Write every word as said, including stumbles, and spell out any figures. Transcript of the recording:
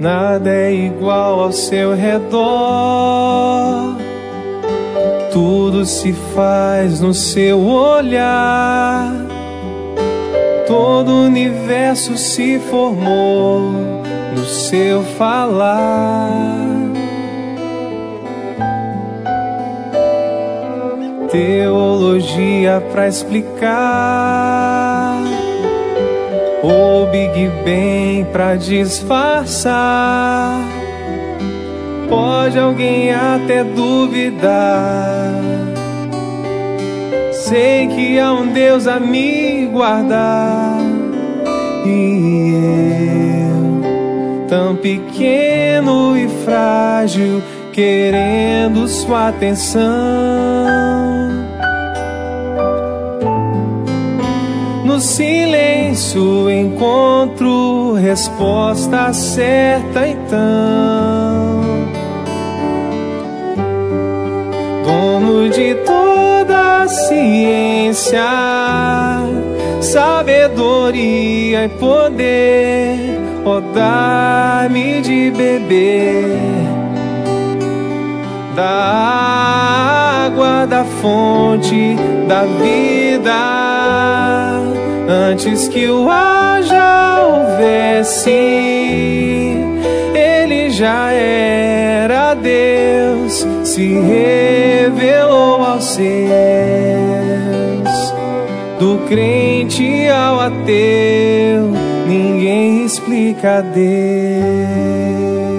nada é igual ao seu redor. Tudo se faz no seu olhar. Todo o universo se formou no seu falar. Teologia pra explicar, o Big Bang pra disfarçar. Pode alguém até duvidar. Sei que há um Deus a me guardar. E eu, tão pequeno e frágil, querendo sua atenção. No silêncio encontro resposta certa então. Dono de toda a ciência, sabedoria e poder, ó, dá-me de beber da água da fonte da vida. Antes que o ar já houvesse, ele já era Deus, se revelou aos seus. Do crente ao ateu, ninguém explica Deus.